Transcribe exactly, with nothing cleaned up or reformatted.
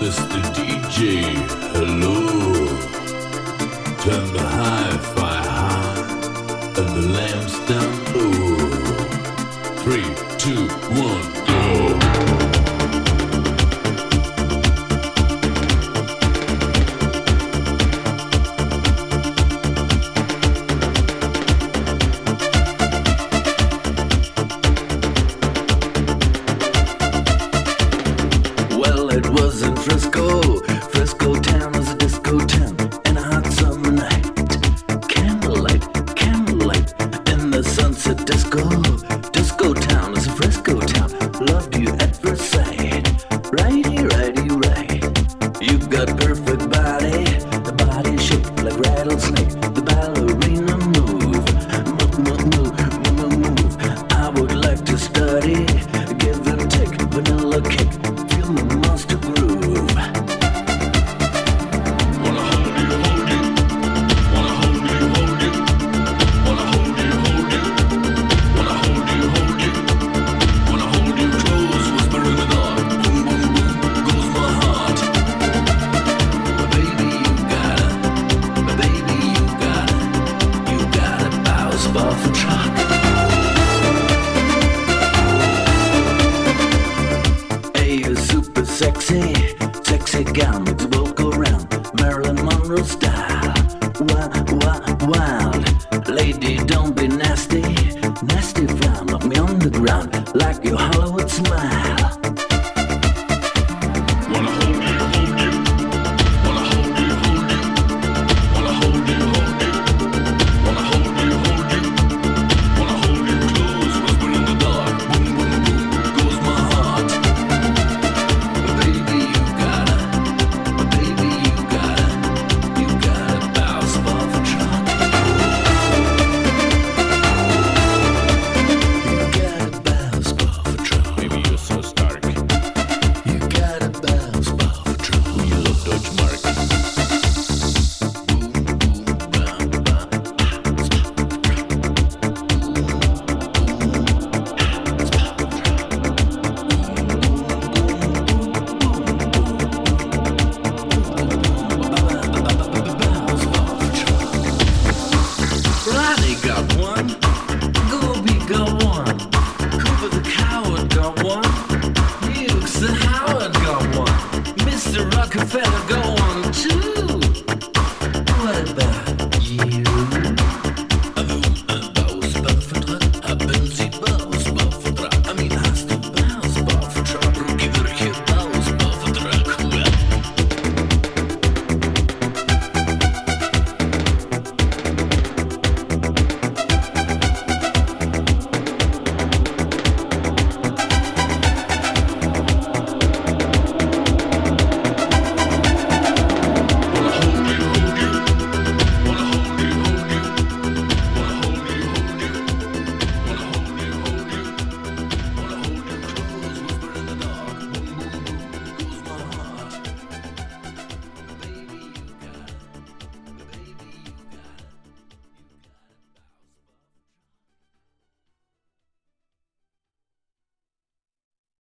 mister D J, hello. Turn the hi-fi high and the lamps down low. Three, two, one, go. It was in Frisco. Frisco town was a disco town in a hot summer night. Candlelight, candlelight in the sunset disco. Disco town is a Frisco town. Loved you at first sight. Righty, righty, right. You've got perfect body. The body shaped like rattlesnake. The ballerina move. Move, move, move, move, move. I would like to study. Give and take vanilla cake. Feel the monster groove. Wanna hold you, hold you. Wanna hold you, hold you. Wanna hold you, hold you. Wanna hold you, hold you. Wanna hold you close, whisper in the dark. Boom, boom, boom, goes my heart. But baby, you gotta, but baby, you gotta, you gotta bounce off the truck. Hey, you're super sexy, sexy gal makes the world go round. Marilyn Monroe style, wild, wild, wild. Lady, don't be nasty, nasty frown. Knock me on the ground like your Hollywood smile.